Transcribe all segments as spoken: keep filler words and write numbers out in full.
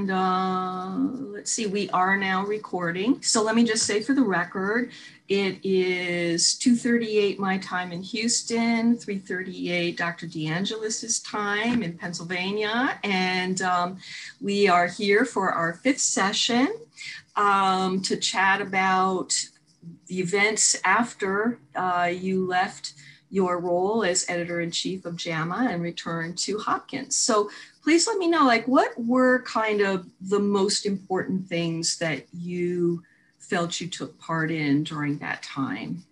And uh, let's see, we are now recording. So let me just say for the record, it is two thirty-eight my time in Houston, three thirty-eight Doctor DeAngelis's time in Pennsylvania. And um, we are here for our fifth session um, to chat about the events after uh, you left your role as editor-in-chief of JAMA and returned to Hopkins. So please let me know, like, what were kind of the most important things that you felt you took part in during that time?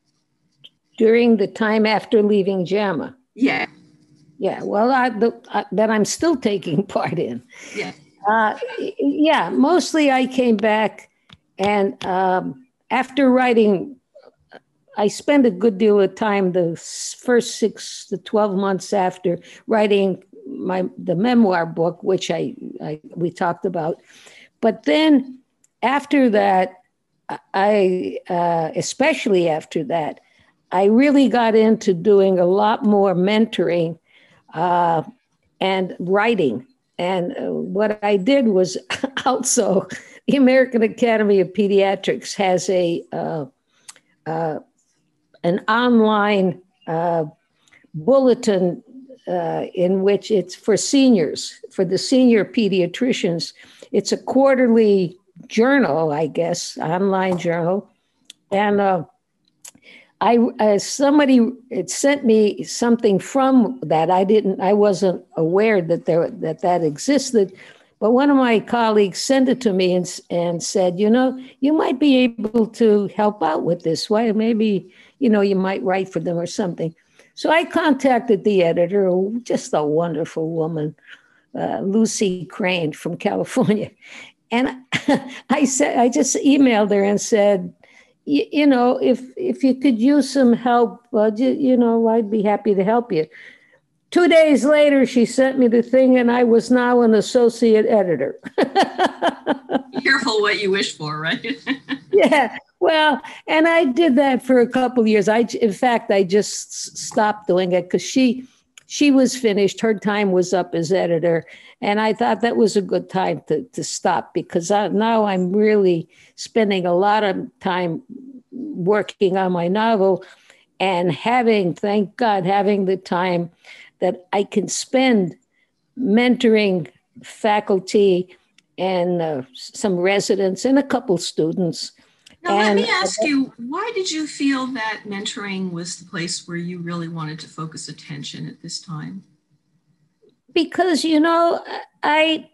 During the time after leaving JAMA? Yeah. Yeah, well, I, the, I, that I'm still taking part in. Yeah. Uh, yeah, mostly I came back and um, after writing, I spent a good deal of time the first six to twelve months after writing my the memoir book, which I, I we talked about. But then after that, I uh, especially after that, I really got into doing a lot more mentoring uh, and writing. And uh, what I did was also the American Academy of Pediatrics has a uh, uh, an online uh, bulletin uh, in which it's for seniors, for the senior pediatricians. It's a quarterly journal, I guess, online journal. And uh, I, uh, somebody it sent me something from that. I didn't, I wasn't aware that there that that existed. But one of my colleagues sent it to me and, and said, you know, you might be able to help out with this. Why, maybe, you know, you might write for them or something. So I contacted the editor, just a wonderful woman, uh, Lucy Crane from California. And I said, I just emailed her and said, you know, if if you could use some help, uh, you know, I'd be happy to help you. Two days later, she sent me the thing, and I was now an associate editor. Careful what you wish for, right? Yeah, well, and I did that for a couple of years. I, in fact, I just stopped doing it because she, she was finished. Her time was up as editor, and I thought that was a good time to to stop because I, now I'm really spending a lot of time working on my novel, and having, thank God, having the time that I can spend mentoring faculty and uh, some residents and a couple students. Now, and, let me ask you, why did you feel that mentoring was the place where you really wanted to focus attention at this time? Because, you know, I,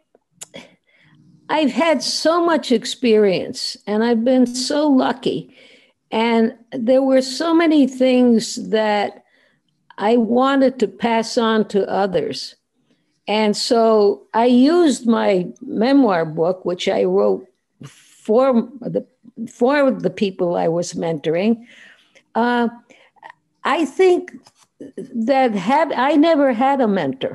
I've had so much experience and I've been so lucky. And there were so many things that I wanted to pass on to others. And so I used my memoir book, which I wrote for the, for the people I was mentoring. Uh, I think that had, I never had a mentor.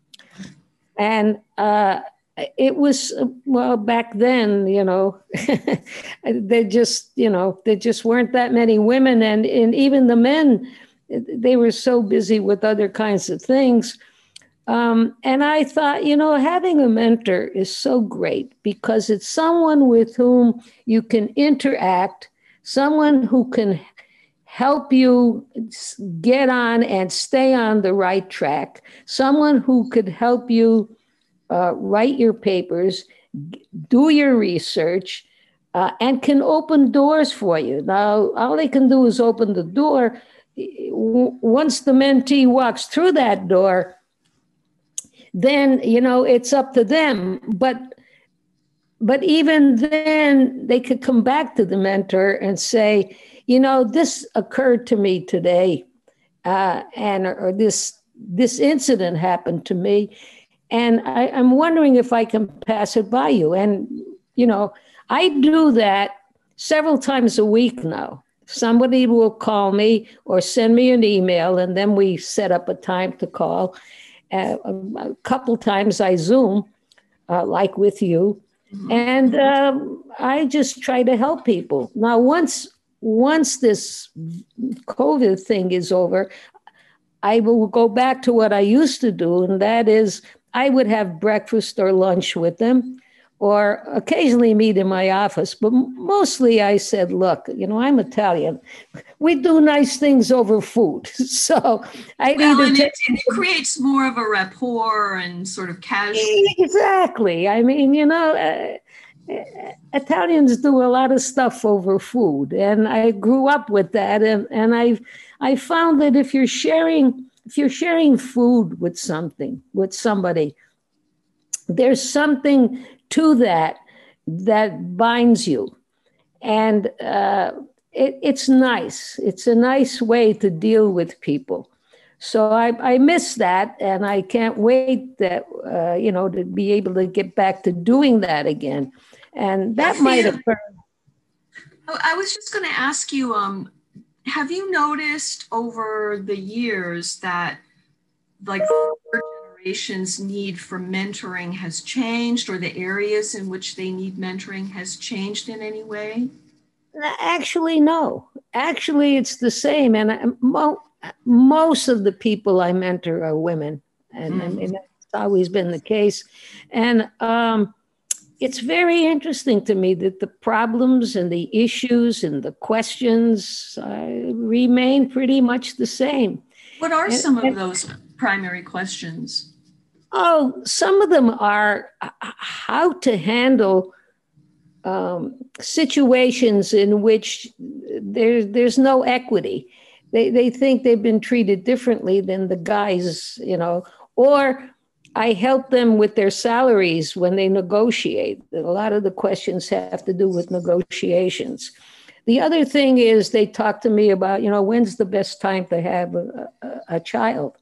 And uh, it was, well, back then, you know, they just, you know, there just weren't that many women. And, and even the men, they were so busy with other kinds of things. Um, and I thought, you know, having a mentor is so great because it's someone with whom you can interact, someone who can help you get on and stay on the right track, someone who could help you uh, write your papers, do your research, uh, and can open doors for you. Now, all they can do is open the door. Once the mentee walks through that door, then, you know, it's up to them. But but even then, they could come back to the mentor and say, you know, this occurred to me today, uh, and or this this incident happened to me, and I, I'm wondering if I can pass it by you. And, you know, I do that several times a week now. Somebody will call me or send me an email, and then we set up a time to call. Uh, a couple times I Zoom, uh, like with you, and um, I just try to help people. Now, once once this COVID thing is over, I will go back to what I used to do, and that is I would have breakfast or lunch with them. or occasionally meet in my office. But mostly I said, look, you know, I'm Italian. We do nice things over food. So I well, either and take it, and it creates more of a rapport and sort of casual. Exactly. I mean, you know, uh, Italians do a lot of stuff over food, and I grew up with that. And and I I found that if you're sharing if you're sharing food with something with somebody, there's something to that that binds you, and uh, it, it's nice. It's a nice way to deal with people. So I, I miss that, and I can't wait that uh, you know to be able to get back to doing that again, and that might occur. I was just going to ask you, um, have you noticed over the years that like generation's need for mentoring has changed, or the areas in which they need mentoring has changed in any way? Actually, no. Actually, it's the same, and mo- most of the people I mentor are women, and, mm. and that's always been the case. And um, it's very interesting to me that the problems and the issues and the questions uh, remain pretty much the same. What are and, some of and, those primary questions? Oh, some of them are how to handle um, situations in which there, there's no equity. They, they think they've been treated differently than the guys, you know, or I help them with their salaries when they negotiate. A lot of the questions have to do with negotiations. The other thing is they talk to me about, you know, when's the best time to have a, a, a child?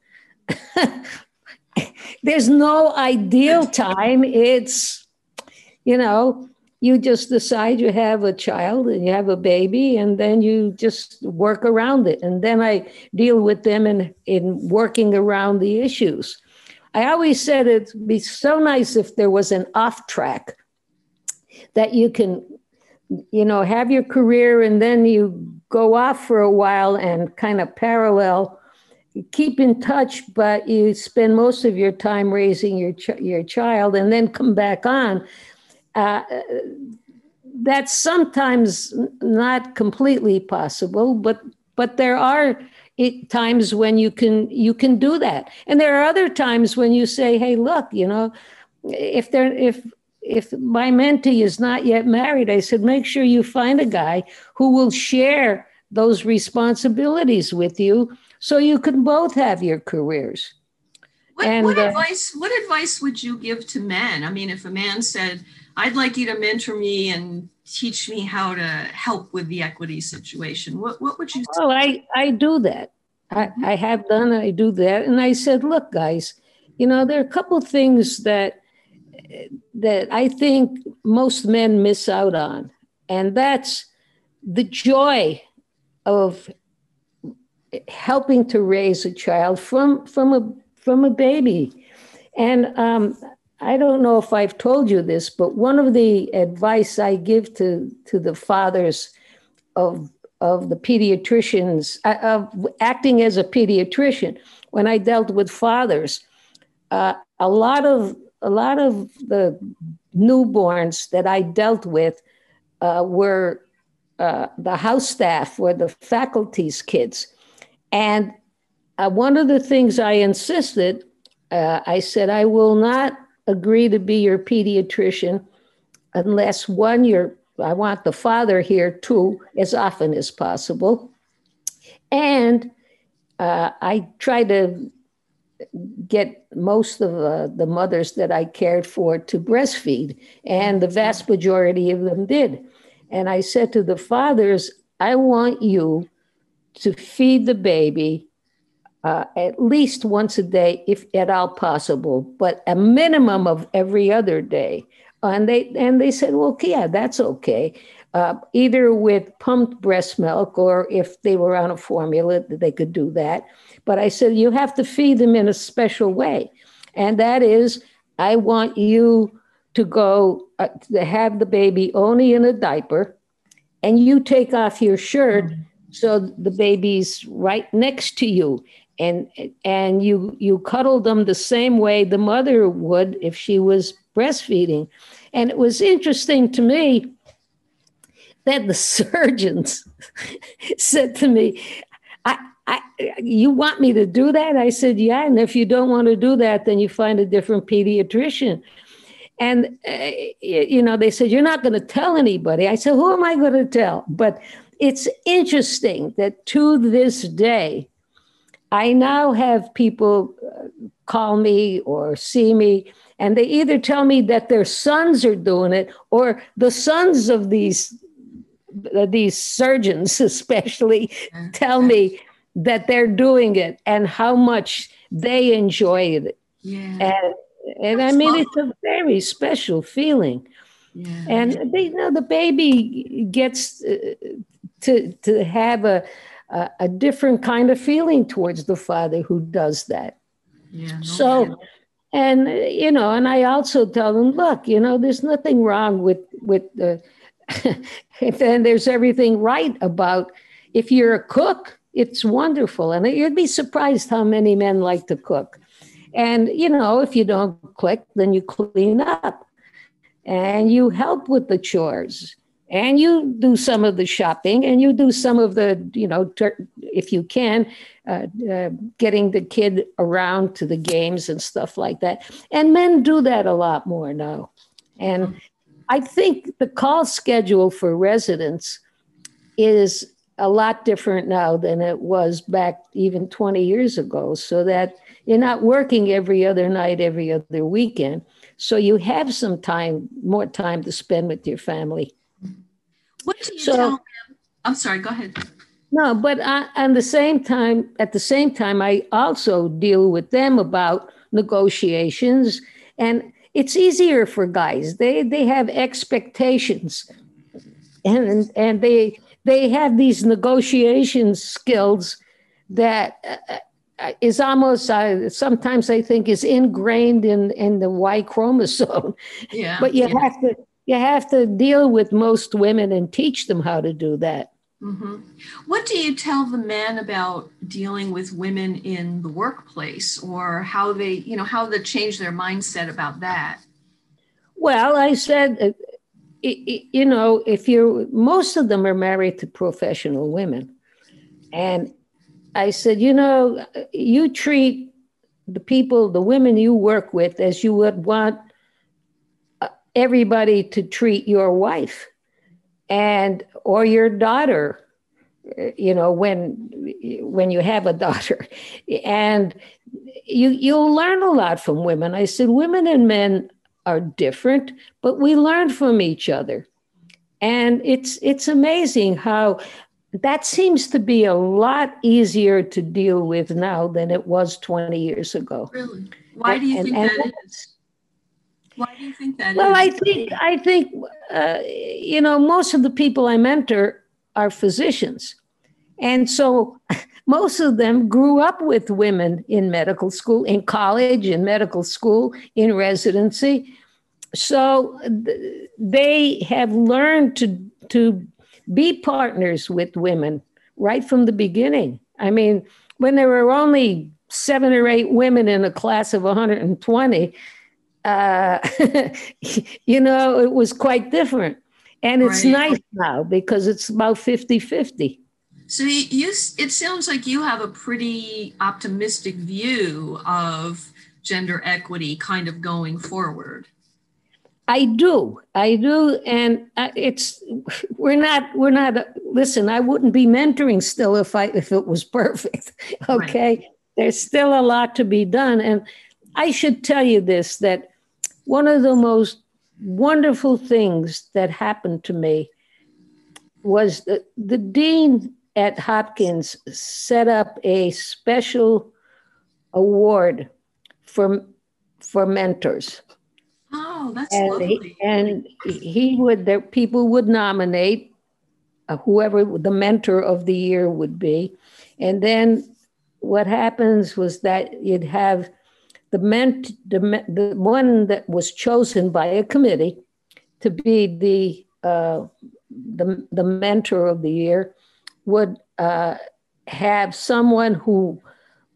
There's no ideal time. It's, you know, you just decide you have a child and you have a baby, and then you just work around it. And then I deal with them in, in working around the issues. I always said it'd be so nice if there was an off track that you can, you know, have your career and then you go off for a while and kind of parallel, keep in touch, but you spend most of your time raising your ch- your child and then come back on. Uh, that's sometimes not completely possible, but but there are it, times when you can you can do that, and there are other times when you say, "Hey, look, you know, if there if if my mentee is not yet married, I said, make sure you find a guy who will share those responsibilities with you, so you can both have your careers." What, and, what uh, advice what advice would you give to men? I mean, if a man said, I'd like you to mentor me and teach me how to help with the equity situation, what, what would you say? Oh, I, I do that. I, I have done, I do that. And I said, look, guys, you know, there are a couple of things that that I think most men miss out on. And that's the joy of helping to raise a child from, from a from a baby. And um, I don't know if I've told you this, but one of the advice I give to, to the fathers of, of the pediatricians, uh, of acting as a pediatrician, when I dealt with fathers, uh, a lot of a lot of the newborns that I dealt with uh, were uh, the house staff, were the faculty's kids. And uh, one of the things I insisted, uh, I said, I will not agree to be your pediatrician unless, one, you're, I want the father here too, as often as possible. And uh, I try to get most of uh, the mothers that I cared for to breastfeed, and the vast majority of them did. And I said to the fathers, I want you to feed the baby uh, at least once a day, if at all possible, but a minimum of every other day. And they and they said, well, yeah, that's okay. Uh, either with pumped breast milk, or if they were on a formula, they could do that. But I said, you have to feed them in a special way. And that is, I want you to go uh, to have the baby only in a diaper, and you take off your shirt so the baby's right next to you. and and you you cuddled them the same way the mother would if she was breastfeeding. And it was interesting to me that the surgeons said to me, I, I, you want me to do that? I said, yeah. And if you don't want to do that, then you find a different pediatrician. And, uh, you know, they said, you're not going to tell anybody. I said, who am I going to tell? But it's interesting that to this day, I now have people call me or see me, and they either tell me that their sons are doing it, or the sons of these, these surgeons especially tell me that they're doing it and how much they enjoyed it. Yeah. And, and I mean, it's a very special feeling. Yeah. And they, you know, the baby gets uh, to, to have a, a, a different kind of feeling towards the father who does that. Yeah. No so, doubt. and, you know, and I also tell them, look, you know, there's nothing wrong with, with the, and there's everything right about if you're a cook, it's wonderful. And you'd be surprised how many men like to cook. And, you know, if you don't cook, then you clean up and you help with the chores and you do some of the shopping and you do some of the, you know, ter- if you can, uh, uh, getting the kid around to the games and stuff like that. And men do that a lot more now. And I think the call schedule for residents is a lot different now than it was back even twenty years ago, so that you're not working every other night, every other weekend. So you have some time, more time to spend with your family. What do you so, tell them? I'm sorry, go ahead. No, but I, at the same time, at the same time, I also deal with them about negotiations, and it's easier for guys. They they have expectations, and and they they have these negotiation skills that uh, is almost uh, sometimes I think is ingrained in in the Y chromosome. Yeah. But you yeah. have to you have to deal with most women and teach them how to do that. Mm-hmm. What do you tell the men about dealing with women in the workplace, or how they, you know, how they change their mindset about that? Well, I said, uh, you know, if you're, most of them are married to professional women. And I said, you know, you treat the people, the women you work with, as you would want everybody to treat your wife and, or your daughter, you know, when, when you have a daughter. And you, you'll learn a lot from women. I said, women and men are different, but we learn from each other. And it's it's amazing how that seems to be a lot easier to deal with now than it was twenty years ago. Really? Why do you and, think and, that is? Why do you think that well, is? I think I think uh, you know, most of the people I mentor are physicians, and so most of them grew up with women in medical school, in college, in medical school, in residency. So they have learned to, to be partners with women right from the beginning. I mean, when there were only seven or eight women in a class of one hundred twenty, uh, you know, it was quite different. And it's Right. nice now because it's about fifty-fifty. So you, you, it sounds like you have a pretty optimistic view of gender equity kind of going forward. I do, I do, and it's we're not we're not. Listen, I wouldn't be mentoring still if I if it was perfect. Okay, right. There's still a lot to be done, and I should tell you this: that one of the most wonderful things that happened to me was the, the dean at Hopkins set up a special award for for mentors. Oh, that's and lovely. He, and he would, there, people would nominate uh, whoever the mentor of the year would be. And then what happens was that you'd have the, ment, the, the one that was chosen by a committee to be the, uh, the, the mentor of the year would uh, have someone who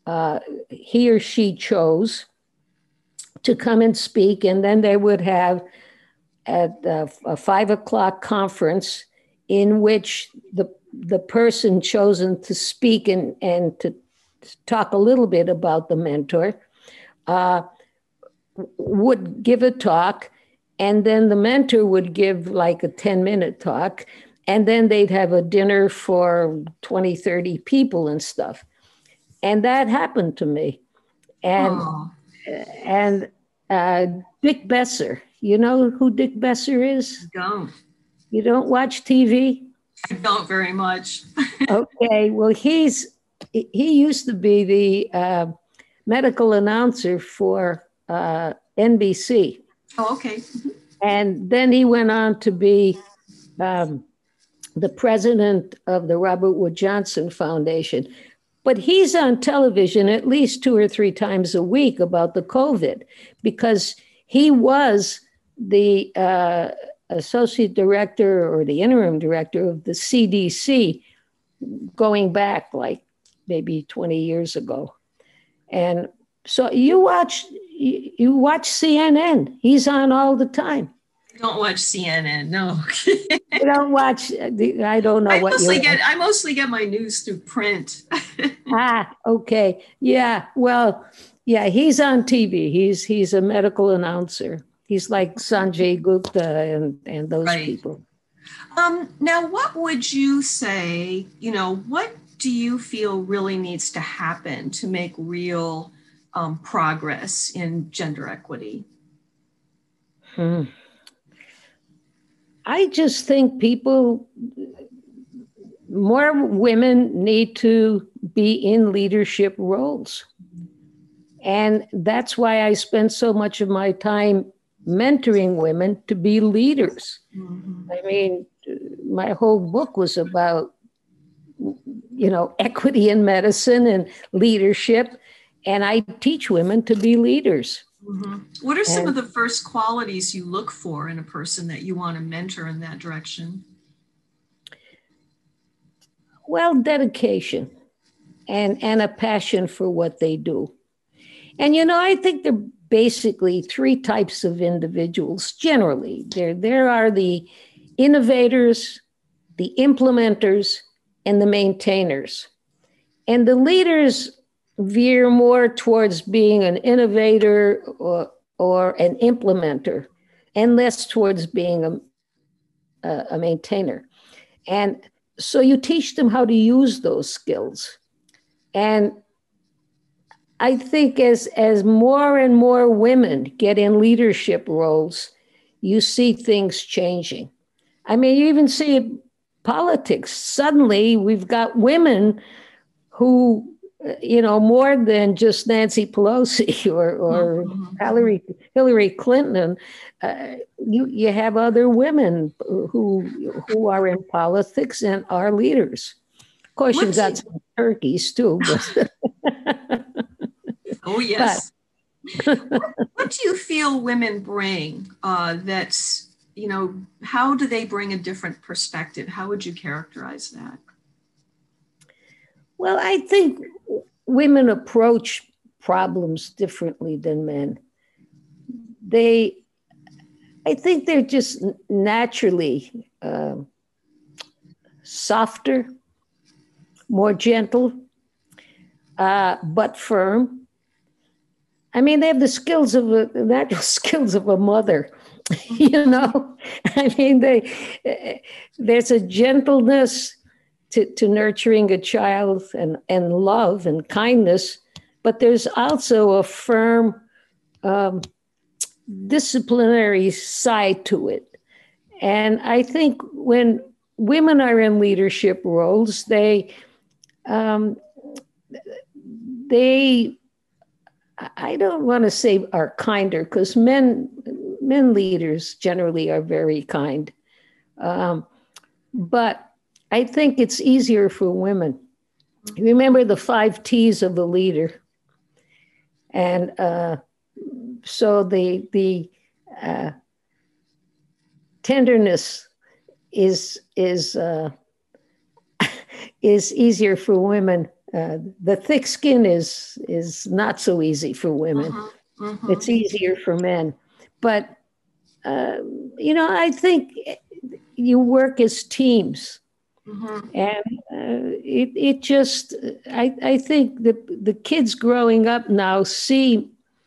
uh, he or she chose to come and speak. And then they would have at uh, a five o'clock conference in which the, the person chosen to speak and, and to talk a little bit about the mentor uh, would give a talk. And then the mentor would give like a ten minute talk. And then they'd have a dinner for twenty, thirty people and stuff. And that happened to me. And, oh. and uh, Dick Besser, you know who Dick Besser is? I don't. You don't watch T V? I don't very much. Okay, well, he's he used to be the uh, medical announcer for uh, N B C. Oh, okay. And then he went on to be um, the president of the Robert Wood Johnson Foundation. But he's on television at least two or three times a week about the COVID because he was the uh, associate director or the interim director of the C D C going back like maybe twenty years ago. And so you watch you watch C N N. He's on all the time. I don't watch C N N, no. You don't watch, I don't know I what mostly you get I mostly get my news through print. Ah, okay. Yeah, well, yeah, he's on T V. He's he's a medical announcer. He's like Sanjay Gupta and, and those right. people. Um, now, what would you say, you know, what do you feel really needs to happen to make real um, progress in gender equity? Hmm. I just think people, more women need to be in leadership roles. And that's why I spend so much of my time mentoring women to be leaders. Mm-hmm. I mean, my whole book was about, you know, equity in medicine and leadership. And I teach women to be leaders. Mm-hmm. What are some and, of the first qualities you look for in a person that you want to mentor in that direction? Well, dedication and, and a passion for what they do. And, you know, I think there are basically three types of individuals generally. There, there are the innovators, the implementers, and the maintainers. And the leaders veer more towards being an innovator or, or an implementer and less towards being a, a, a maintainer. And so you teach them how to use those skills. And I think as, as more and more women get in leadership roles, you see things changing. I mean, you even see it in politics. Suddenly we've got women who, you know, more than just Nancy Pelosi or, or mm-hmm. Hillary, Hillary Clinton, uh, you, you have other women who, who are in politics and are leaders. Of course, What's you've got it? some turkeys too. But oh, yes. what, what do you feel women bring uh, that's, you know, how do they bring a different perspective? How would you characterize that? Well, I think women approach problems differently than men. They, I think they're just naturally uh, softer, more gentle, uh, but firm. I mean, they have the skills of a, the natural skills of a mother, you know? I mean, they, there's a gentleness to, to nurturing a child and, and love and kindness, but there's also a firm um, disciplinary side to it. And I think when women are in leadership roles, they, um, they, I don't want to say are kinder, because men, men leaders generally are very kind. Um, but I think it's easier for women. Remember the five T's of the leader. And uh, so the, the uh, tenderness is, is, uh, is easier for women uh, the thick skin is is not so easy for women. Mm-hmm. Mm-hmm. It's easier for men. But, uh, you know, I think you work as teams. Mm-hmm. And uh, it, it just, I, I think the, the kids growing up now see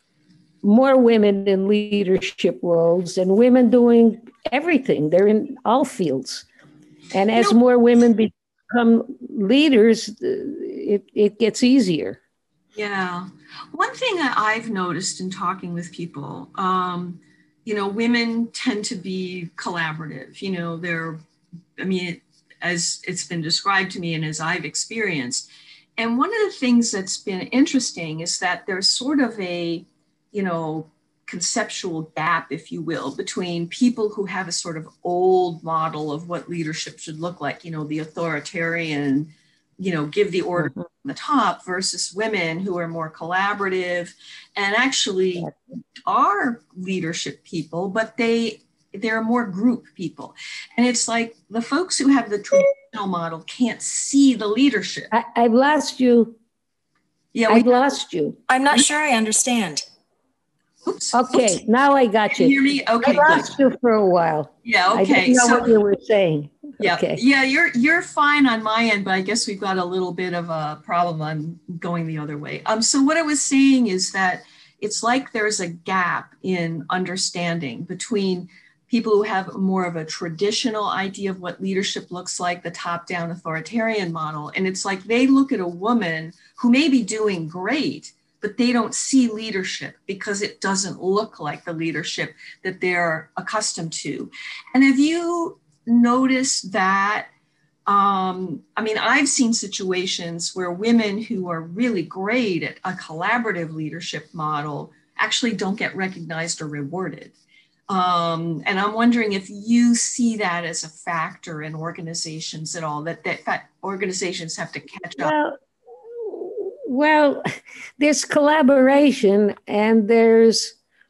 more women in leadership roles and women doing everything. They're in all fields. And as you know, more women become leaders, it, it gets easier. Yeah. One thing that I've noticed in talking with people, um, you know, women tend to be collaborative. You know, they're, I mean, as it's been described to me and as I've experienced. And one of the things that's been interesting is that there's sort of a, you know, conceptual gap, if you will, between people who have a sort of old model of what leadership should look like, you know, the authoritarian, you know, give the order mm-hmm. from the top, versus women who are more collaborative and actually are leadership people, but they they're more group people. And it's like the folks who have the traditional model can't see the leadership. I, I've lost you. Yeah, I've lost you. I'm not sure I understand. Oops. Okay, Oops. now I got you. Can you hear me? Okay, I lost good. you for a while. Yeah, okay. I didn't know so, what you were saying. Yeah, okay. yeah, you're you're fine on my end, but I guess we've got a little bit of a problem on going the other way. Um, so what I was saying is that it's like there's a gap in understanding between people who have more of a traditional idea of what leadership looks like, the top-down authoritarian model, and it's like they look at a woman who may be doing great, but they don't see leadership because it doesn't look like the leadership that they're accustomed to. And have you noticed that? Um, I mean, I've seen situations where women who are really great at a collaborative leadership model actually don't get recognized or rewarded. Um, and I'm wondering if you see that as a factor in organizations at all, that, that, that organizations have to catch up. Well, well, there's collaboration and there's,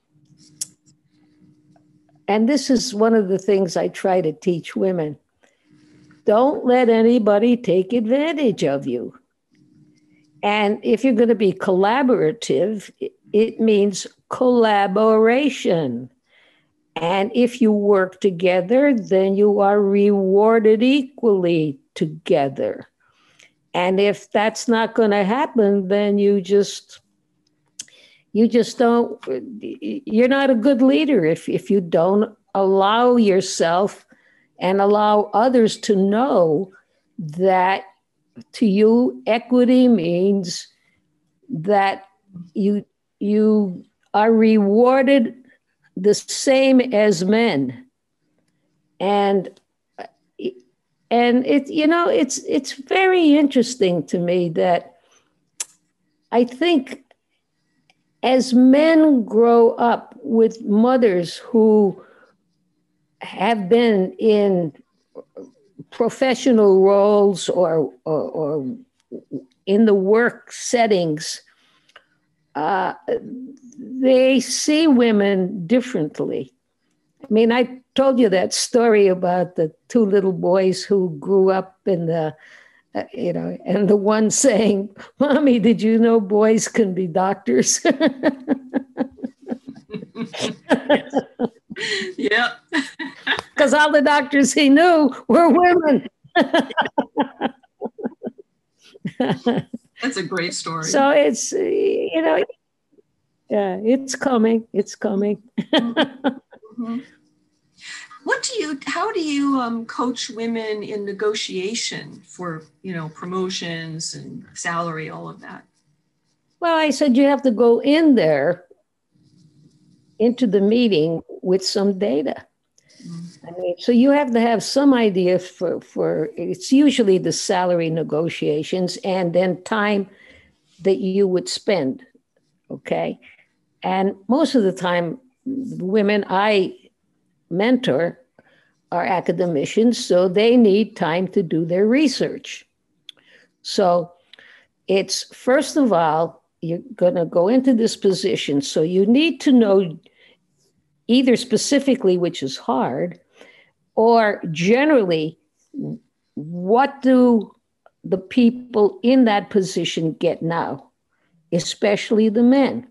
and this is one of the things I try to teach women. Don't let anybody take advantage of you. And if you're going to be collaborative, it means collaboration. And if you work together, then you are rewarded equally together. And if that's not going to happen, then you just, you just don't, you're not a good leader if, if you don't allow yourself and allow others to know that to you, equity means that you, you are rewarded the same as men. And and it, you know, it's it's very interesting to me that I think as men grow up with mothers who have been in professional roles or or, or in the work settings, uh, they see women differently. I mean, I told you that story about the two little boys who grew up in the, uh, you know, and the one saying, "Mommy, did you know boys can be doctors?" Yeah. Because all the doctors he knew were women. That's a great story. So it's, you know, yeah, it's coming. It's coming. Mm-hmm. What do you, how do you um, coach women in negotiation for, you know, promotions and salary, all of that? Well, I said you have to go in there into the meeting with some data. Mm-hmm. I mean, so you have to have some idea for, for, it's usually the salary negotiations and then time that you would spend, okay? And most of the time, the women I mentor are academicians, so they need time to do their research. So it's, first of all, you're going to go into this position, so you need to know either specifically, which is hard, or generally, what do the people in that position get now, especially the men.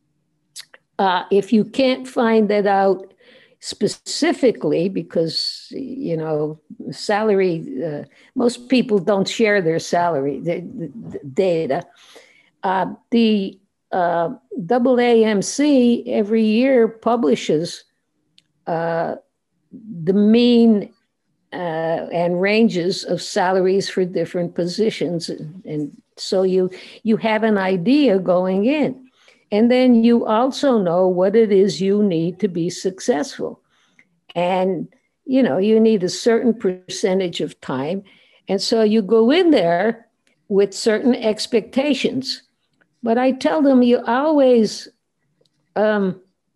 Uh, if you can't find that out specifically, because, you know, salary, uh, most people don't share their salary the, the data. Uh, the uh, A A M C every year publishes uh, the mean uh, and ranges of salaries for different positions. And so you, you have an idea going in. And then you also know what it is you need to be successful. And, you know, you need a certain percentage of time. And so you go in there with certain expectations. But I tell them you always, um,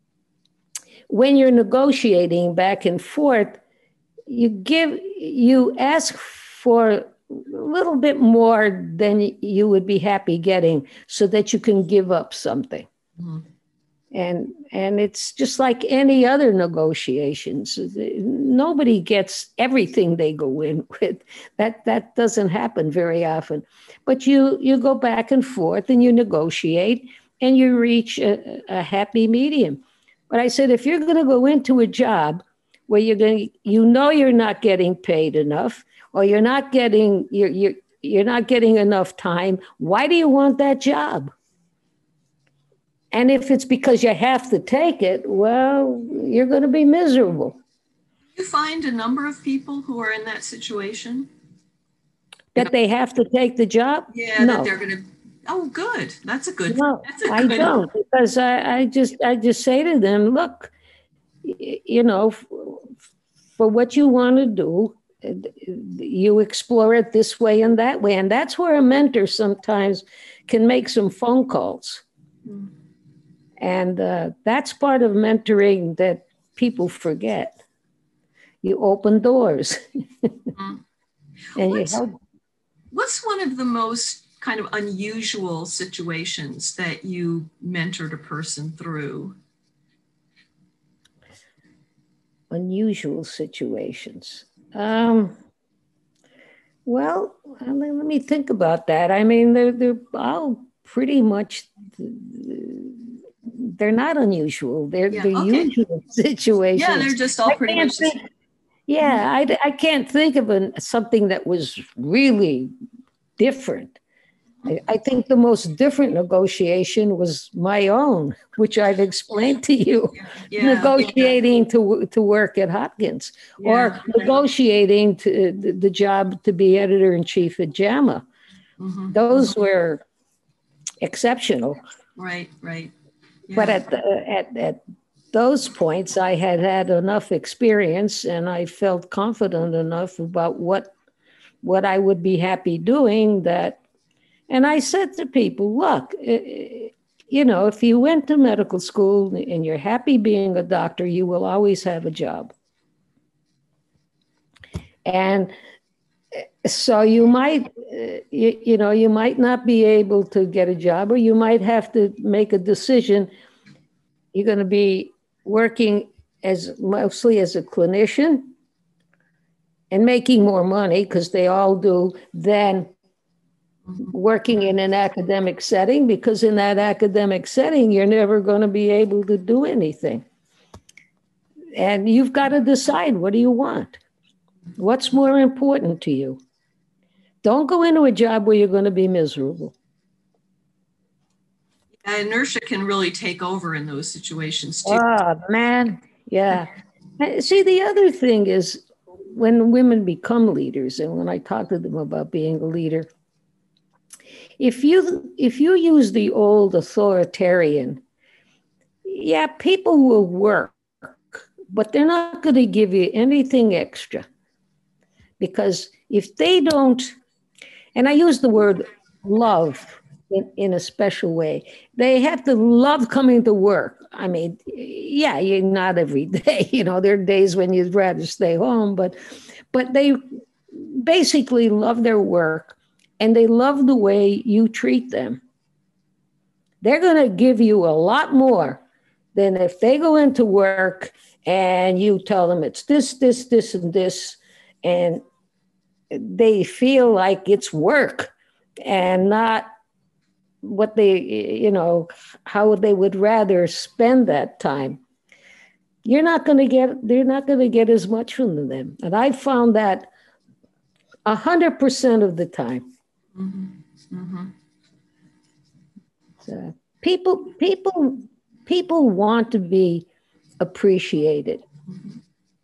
when you're negotiating back and forth, you give, you ask for a little bit more than you would be happy getting so that you can give up something. Mm-hmm. And, and it's just like any other negotiations. Nobody gets everything they go in with. That, that doesn't happen very often. But you, you go back and forth and you negotiate and you reach a, a happy medium. But I said, if you're going to go into a job where you're going to, you know you're not getting paid enough, or you're not getting, you're, you're, you're not getting enough time, why do you want that job? And if it's because you have to take it, well, you're going to be miserable. You find a number of people who are in that situation? That they have to take the job? Yeah, no. That they're going to, oh, good. That's a good, no, that's a I good. don't, because I, I just, I just say to them, look, you know, for what you want to do, you explore it this way and that way. And that's where a mentor sometimes can make some phone calls. Mm. And uh, that's part of mentoring that people forget. You open doors. Mm. And what's, you help. What's one of the most kind of unusual situations that you mentored a person through? Unusual situations. Um, well, let me think about that. I mean, they're, they're all pretty much, they're not unusual. They're yeah, the okay. usual situations. Yeah, they're just all pretty much. Think, yeah, I, I can't think of an, something that was really different. I, I think the most different negotiation was my own, which I've explained to you. Yeah, yeah, negotiating yeah. to to work at Hopkins, yeah, or right. negotiating to the, the job to be editor-in-chief at JAMA. Mm-hmm. Those mm-hmm. were exceptional. Right, right. Yeah. But at, the, at at those points, I had had enough experience, and I felt confident enough about what what I would be happy doing that. And I said to people, look, you know, if you went to medical school and you're happy being a doctor, you will always have a job. And so you might, you, you know, you might not be able to get a job, or you might have to make a decision. You're going to be working as mostly as a clinician and making more money, because they all do, than working in an academic setting, because in that academic setting, you're never going to be able to do anything. And you've got to decide, what do you want? What's more important to you? Don't go into a job where you're going to be miserable. Yeah, inertia can really take over in those situations too. Oh, man. Yeah. See, the other thing is when women become leaders, and when I talk to them about being a leader, If you if you use the old authoritarian, yeah, people will work, but they're not going to give you anything extra. Because if they don't, and I use the word love in, in a special way, they have to love coming to work. I mean, yeah, you're not every day, you know, there are days when you'd rather stay home, but but they basically love their work. And they love the way you treat them. They're going to give you a lot more than if they go into work and you tell them it's this, this, this, and this. And they feel like it's work and not what they, you know, how they would rather spend that time. You're not going to get, they're not going to get as much from them. And I found that a hundred percent of the time. Mm-hmm. Mm-hmm. So people, people, people want to be appreciated. Mm-hmm.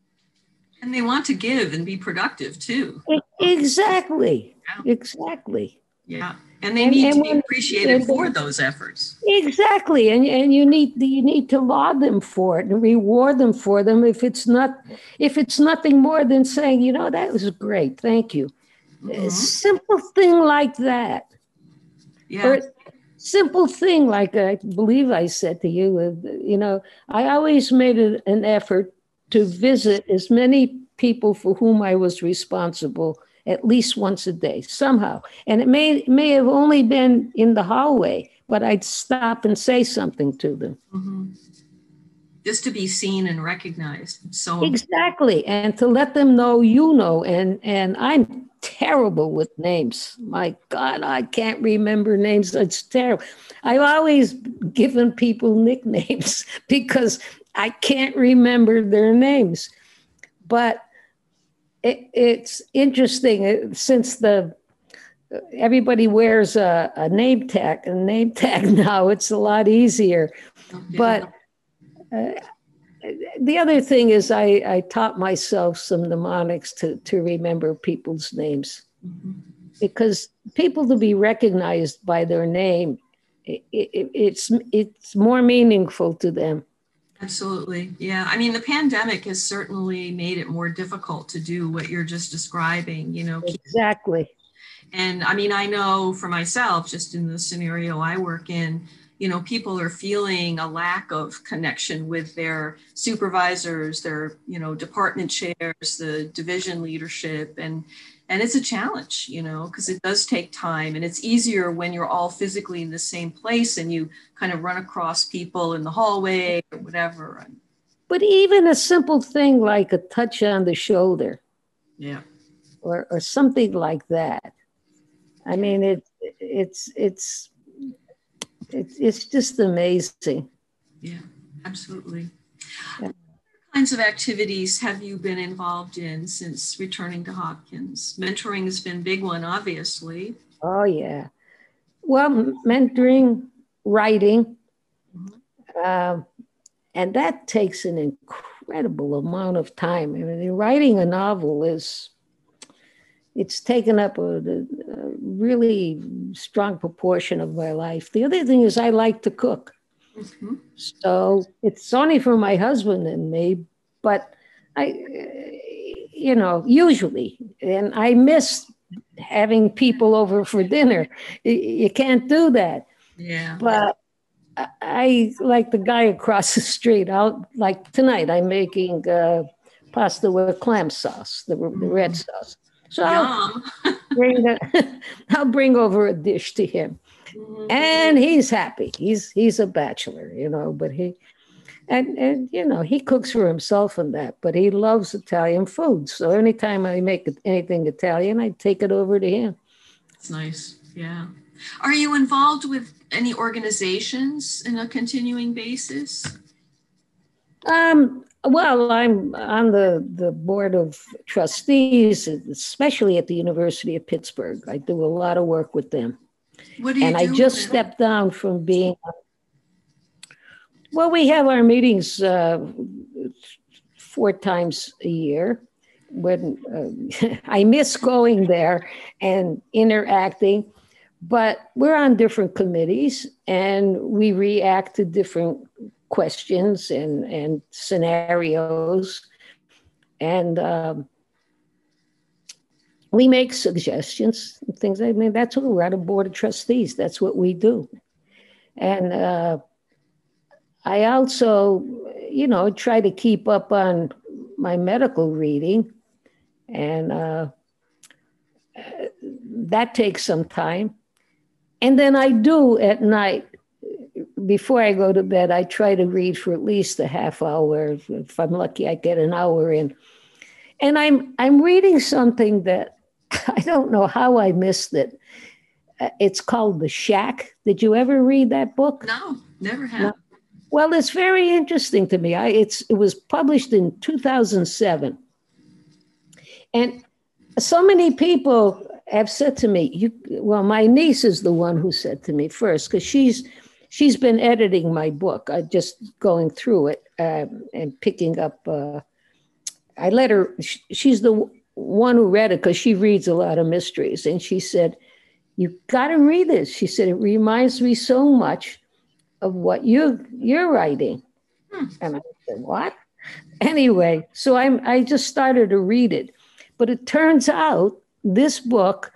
And they want to give and be productive too. Exactly. Yeah. Exactly. Yeah. And they need and, and to be appreciated for those efforts. Exactly. And, and you need you need to laud them for it and reward them for them if it's not if it's nothing more than saying, you know, that was great. Thank you. Mm-hmm. A simple thing like that. Yeah. Or simple thing like I believe I said to you, you know, I always made an effort to visit as many people for whom I was responsible at least once a day, somehow. And it may may have only been in the hallway, but I'd stop and say something to them. Mm-hmm. Just to be seen and recognized. So exactly. And to let them know you know. And, and I'm terrible with names. My God, I can't remember names. It's terrible. I've always given people nicknames because I can't remember their names. But It, it's interesting since the everybody wears a, a name tag, a name tag now. It's a lot easier. Okay. But uh, the other thing is, I, I taught myself some mnemonics to to remember people's names, mm-hmm. because people to be recognized by their name, it, it, it's it's more meaningful to them. Absolutely. Yeah. I mean, the pandemic has certainly made it more difficult to do what you're just describing, you know. Exactly. And I mean, I know for myself, just in the scenario I work in, you know, people are feeling a lack of connection with their supervisors, their, you know, department chairs, the division leadership. And And it's a challenge, you know, because it does take time, and it's easier when you're all physically in the same place and you kind of run across people in the hallway or whatever. But even a simple thing like a touch on the shoulder, yeah, or or something like that. I mean, it it's it's it's it's just amazing. Yeah, absolutely. Yeah. Kinds of activities have you been involved in since returning to Hopkins? Mentoring has been a big one, obviously. Oh, yeah. Well, mentoring, writing, mm-hmm. uh, and that takes an incredible amount of time. I mean, writing a novel is, it's taken up a, a really strong proportion of my life. The other thing is I like to cook. Mm-hmm. So it's only for my husband and me, but I, you know, usually, and I miss having people over for dinner. You can't do that. Yeah. But I, like the guy across the street, I'll, like tonight, I'm making uh, pasta with clam sauce, the, the red sauce. So I'll bring, the, I'll bring over a dish to him. Mm-hmm. And he's happy. He's he's a bachelor, you know, but he, and, and, you know, he cooks for himself and that, but he loves Italian food. So anytime I make anything Italian, I take it over to him. That's nice. Yeah. Are you involved with any organizations in a continuing basis? Um, well, I'm on the, the board of trustees, especially at the University of Pittsburgh. I do a lot of work with them. What do you and do I just stepped down from being, well, we have our meetings uh, four times a year. When uh, I miss going there and interacting, but we're on different committees and we react to different questions and, and scenarios. And um, we make suggestions and things. I mean, that's what we're at a board of trustees. That's what we do. And uh, I also, you know, try to keep up on my medical reading. And uh, that takes some time. And then I do at night, before I go to bed, I try to read for at least a half hour. If I'm lucky, I get an hour in. And I'm I'm reading something that I don't know how I missed it. Uh, It's called The Shack. Did you ever read that book? No, never No. have. Well, it's very interesting to me. I, it's it was published in two thousand seven, and so many people have said to me, "You." Well, my niece is the one who said to me first because she's she's been editing my book. I just going through it um, and picking up. Uh, I let her. sh- She's the one who read it because she reads a lot of mysteries, and she said, "You got to read this." She said, "It reminds me so much of what you you're writing." Hmm. And I said, "What?" Anyway, so I'm I just started to read it. But it turns out this book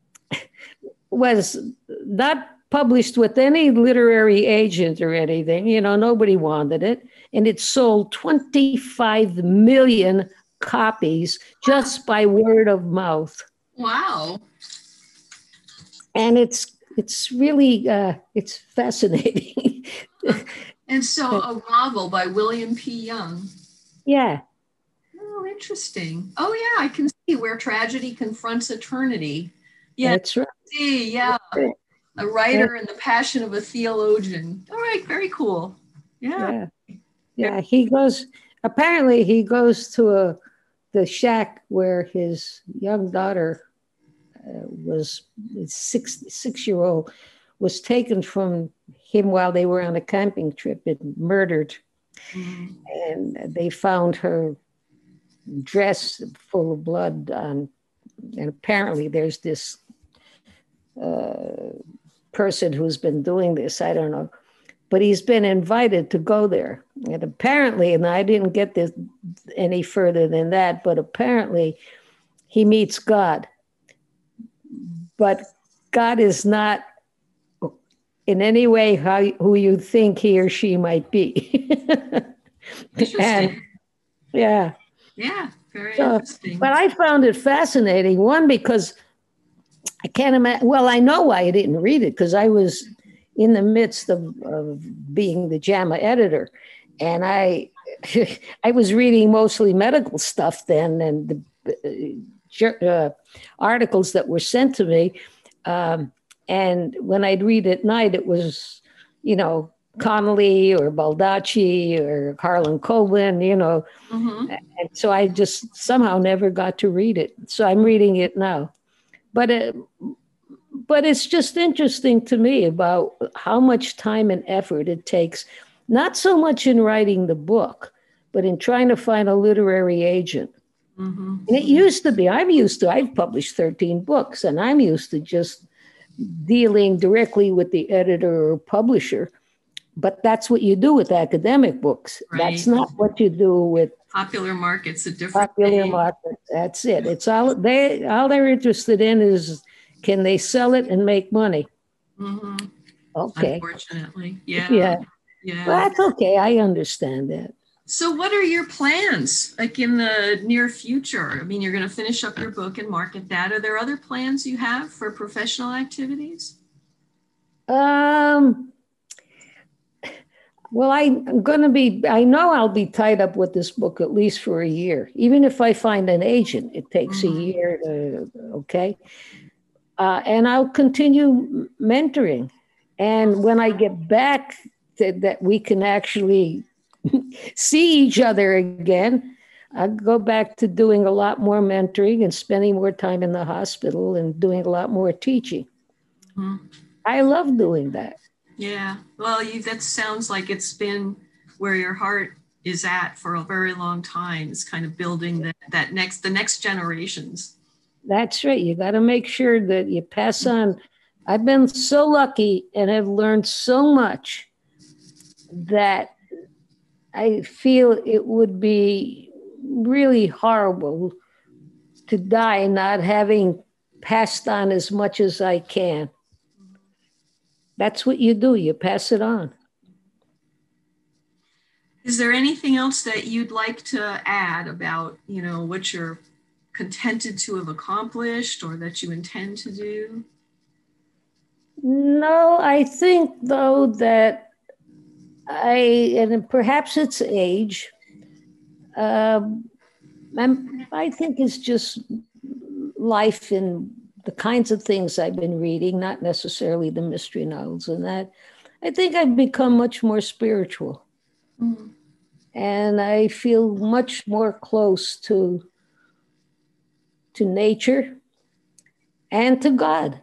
was not published with any literary agent or anything. You know, nobody wanted it. And it sold twenty-five million copies just by word of mouth. Wow. And it's it's really uh, it's fascinating. And so a novel by William P. Young. Yeah, Oh, interesting. Oh, yeah, I can see Where Tragedy Confronts Eternity. Yeah, that's right. see, yeah. A writer and the passion of a theologian. All right, very cool. Yeah. Yeah, yeah. He goes. Apparently, he goes to a the shack where his young daughter uh, was six six year old was taken from him while they were on a camping trip and murdered, Mhm. and they found her dress full of blood on. And apparently, there's this uh, person who's been doing this. I don't know, but he's been invited to go there. And apparently, and I didn't get this any further than that, but apparently he meets God. But God is not in any way how who you think he or she might be. Interesting. And yeah. Yeah, very So, interesting. but I found it fascinating. One, because I can't imagine. Well, I know why I didn't read it because I was in the midst of, of being the JAMA editor, and I I was reading mostly medical stuff then, and the uh, articles that were sent to me. Um, and when I'd read at night, it was, you know, Connolly or Baldacci or Harlan Coben, you know. Mm-hmm. And so I just somehow never got to read it. So I'm reading it now. But it, but it's just interesting to me about how much time and effort it takes, not so much in writing the book, but in trying to find a literary agent. Mm-hmm. And it used to be, I'm used to, I've published thirteen books, and I'm used to just dealing directly with the editor or publisher. But that's what you do with academic books. Right. That's not what you do with Popular market's a different popular thing. market. That's it. It's all they all they're interested in is can they sell it and make money? Mm-hmm. Okay. Unfortunately. Yeah. Yeah. Yeah. Well, that's okay. I understand that. So what are your plans like in the near future? I mean, you're going to finish up your book and market that. Are there other plans you have for professional activities? Um, well, I'm going to be, I know I'll be tied up with this book at least for a year. Even if I find an agent, it takes Mhm. a year to, okay. Uh, and I'll continue mentoring. And when I get back, to, that we can actually see each other again, I'll go back to doing a lot more mentoring and spending more time in the hospital and doing a lot more teaching. Mhm. I love doing that. Yeah. Well, you, that sounds like it's been where your heart is at for a very long time. It's kind of building that, that next, the next generations. That's right. You got to make sure that you pass on. I've been so lucky and have learned so much that I feel it would be really horrible to die not having passed on as much as I can. That's what you do, you pass it on. Is there anything else that you'd like to add about, you know, what you're contented to have accomplished or that you intend to do? No, I think though that I, and perhaps it's age, um, I'm, I think it's just life in the kinds of things I've been reading, not necessarily the mystery novels and that, I think I've become much more spiritual. Mm. And I feel much more close to, to nature and to God.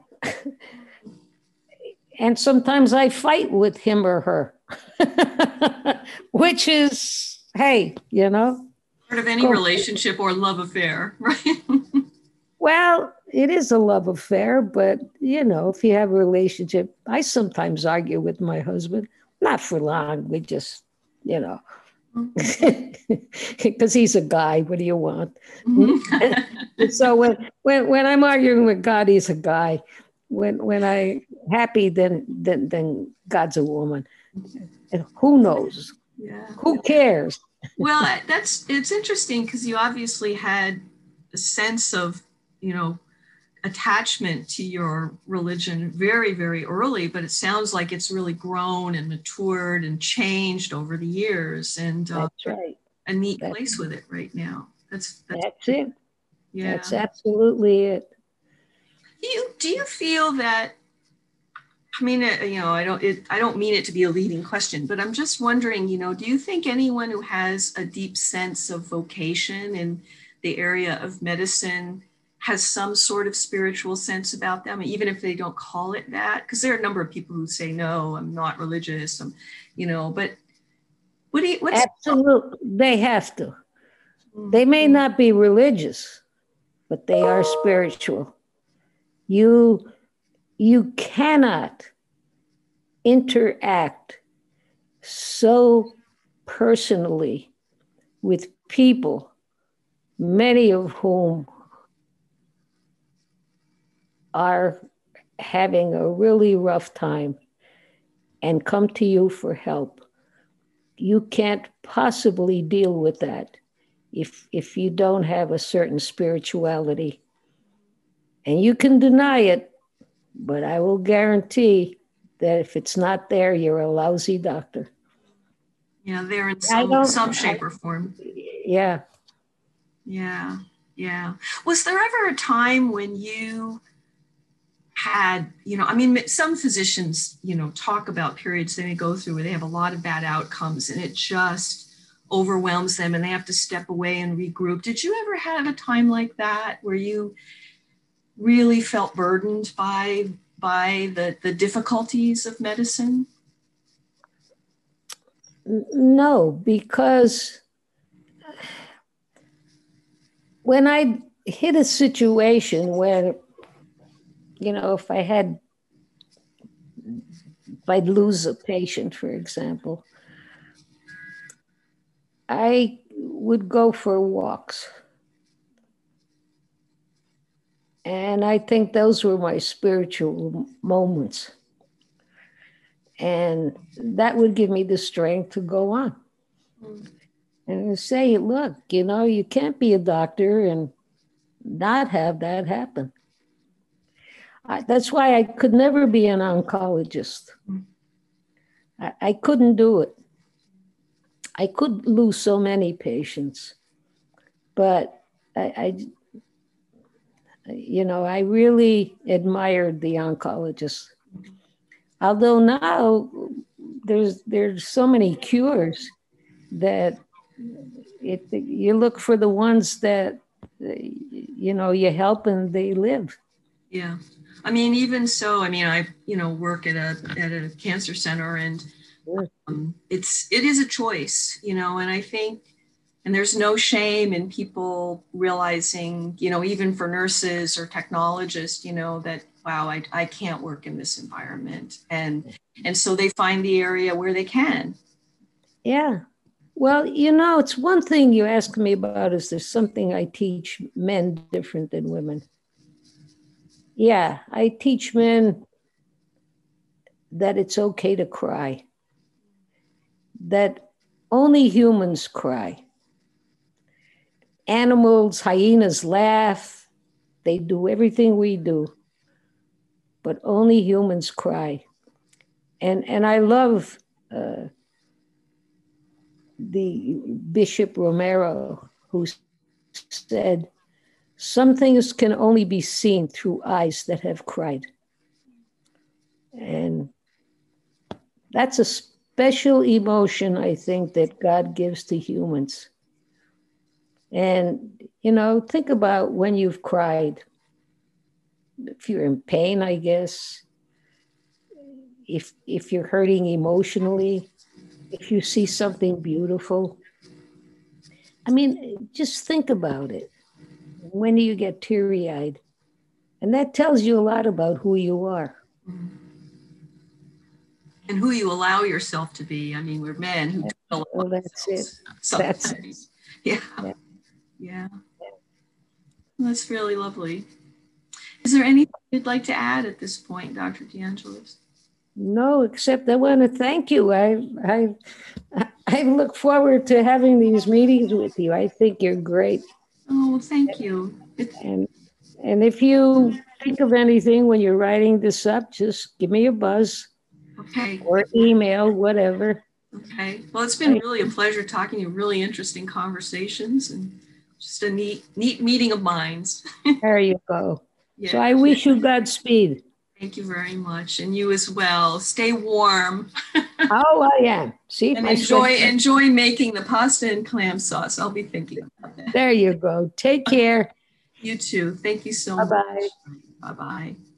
And sometimes I fight with him or her, which is, hey, you know. Part of any go. Relationship or love affair, right? Well, it is a love affair, but, you know, if you have a relationship, I sometimes argue with my husband, not for long. We just, you know, because he's a guy. What do you want? Mm-hmm. So when, when when I'm arguing with God, he's a guy. When when I happy, then then then God's a woman. And who knows? Yeah. Who cares? Well, that's it's interesting because you obviously had a sense of, you know, attachment to your religion very, very early, but it sounds like it's really grown and matured and changed over the years. And uh, that's right. A neat that's, place with it right now. That's that's, that's it. Yeah, that's absolutely it. Do you do you feel that? I mean, you know, I don't. It, I don't mean it to be a leading question, but I'm just wondering. You know, do you think anyone who has a deep sense of vocation in the area of medicine has some sort of spiritual sense about them, even if they don't call it that? Because there are a number of people who say, "No, I'm not religious." I'm, you know, but what do you? What's absolutely, they have to. Mm-hmm. They may not be religious, but they are spiritual. You. You cannot interact so personally with people, many of whom are having a really rough time, and come to you for help. You can't possibly deal with that if, if you don't have a certain spirituality. And you can deny it, but I will guarantee that if it's not there, you're a lousy doctor. Yeah, they're in some, some shape or form. Yeah. Yeah, yeah. Was there ever a time when you had, you know, I mean, some physicians, you know, talk about periods they go through where they have a lot of bad outcomes and it just overwhelms them and they have to step away and regroup. Did you ever have a time like that where you really felt burdened by by the, the difficulties of medicine? No, because when I hit a situation where, you know, if I had, if I'd lose a patient, for example, I would go for walks. And I think those were my spiritual moments. And that would give me the strength to go on. Mm. And say, look, you know, you can't be a doctor and not have that happen. I, that's why I could never be an oncologist. Mm. I, I couldn't do it. I could lose so many patients, but I, I you know, I really admired the oncologists. Although now there's there's so many cures that it, you look for the ones that, you know, you help and they live. Yeah. I mean, even so, I mean, I, you know, work at a, at a cancer center and um, it's, it is a choice, you know, and I think, and there's no shame in people realizing, you know, even for nurses or technologists, you know, that, wow, I, I can't work in this environment. And, and so they find the area where they can. Yeah. Well, you know, it's one thing you ask me about, is there something I teach men different than women? Yeah, I teach men that it's okay to cry, that only humans cry. Animals, hyenas laugh, they do everything we do, but only humans cry. And, and I love uh, the Bishop Romero, who said, Some things can only be seen through eyes that have cried. And that's a special emotion, I think, that God gives to humans. And, you know, think about when you've cried. If you're in pain, I guess, if if you're hurting emotionally, if you see something beautiful. I mean, just think about it. When do you get teary-eyed? And that tells you a lot about who you are. And who you allow yourself to be. I mean, we're men who don't Well, that's it. That's it. Yeah. Yeah. Yeah. Well, that's really lovely. Is there anything you'd like to add at this point, Doctor DeAngelis? No, except I want to thank you. I I I look forward to having these meetings with you. I think you're great. Oh, thank you. It's- And and if you think of anything when you're writing this up, just give me a buzz. Okay. Or email, whatever. Okay. Well, it's been really a pleasure talking to you. Really interesting conversations and just a neat, neat meeting of minds. There you go. Yeah. So I wish you Godspeed. Thank you very much. And you as well. Stay warm. Oh, I am. See, and enjoy enjoy making the pasta and clam sauce. I'll be thinking about that. There you go. Take care. You too. Thank you so Bye-bye. much. Bye-bye.